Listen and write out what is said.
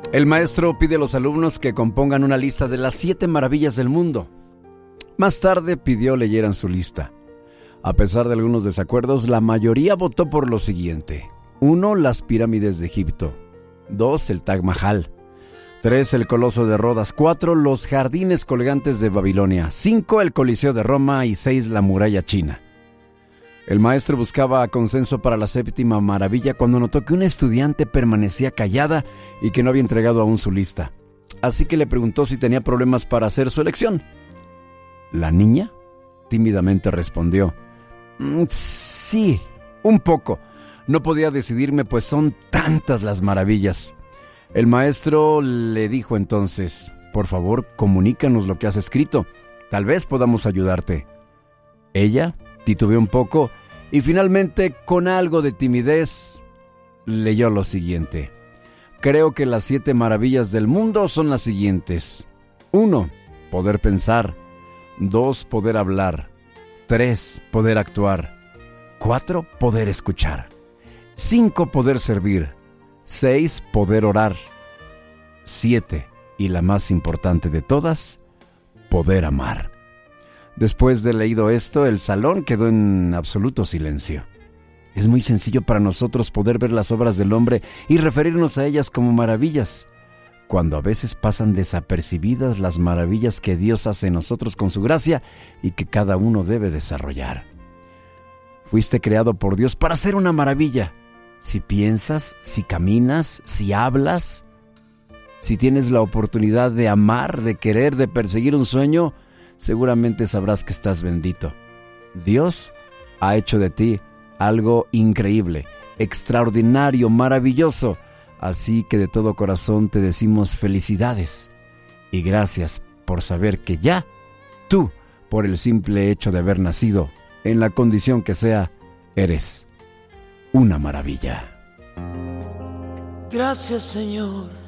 El maestro pide a los alumnos que compongan una lista de las 7 maravillas del mundo. Más tarde pidió leyeran su lista. A pesar de algunos desacuerdos, la mayoría votó por lo siguiente: 1. Las pirámides de Egipto. 2. El Taj Mahal. 3. El Coloso de Rodas. 4. Los jardines colgantes de Babilonia. 5. El Coliseo de Roma. Y 6. La muralla china. El maestro buscaba consenso para la 7ª maravilla cuando notó que una estudiante permanecía callada y que no había entregado aún su lista. Así que le preguntó si tenía problemas para hacer su elección. La niña tímidamente respondió: sí, un poco. No podía decidirme, pues son tantas las maravillas. El maestro le dijo entonces: por favor, comunícanos lo que has escrito. Tal vez podamos ayudarte. Ella titubeó un poco y finalmente, con algo de timidez, leyó lo siguiente: creo que las 7 maravillas del mundo son las siguientes. 1. Poder pensar. 2. Poder hablar. 3. Poder actuar. 4. Poder escuchar. 5. Poder servir. 6. Poder orar. 7. Y la más importante de todas, poder amar. Después de leído esto, el salón quedó en absoluto silencio. Es muy sencillo para nosotros poder ver las obras del hombre y referirnos a ellas como maravillas, cuando a veces pasan desapercibidas las maravillas que Dios hace en nosotros con su gracia y que cada uno debe desarrollar. Fuiste creado por Dios para ser una maravilla. Si piensas, si caminas, si hablas, si tienes la oportunidad de amar, de querer, de perseguir un sueño, seguramente sabrás que estás bendito. Dios ha hecho de ti algo increíble, extraordinario, maravilloso. Así que de todo corazón te decimos felicidades y gracias por saber que ya tú, por el simple hecho de haber nacido, en la condición que sea, eres una maravilla. Gracias, Señor,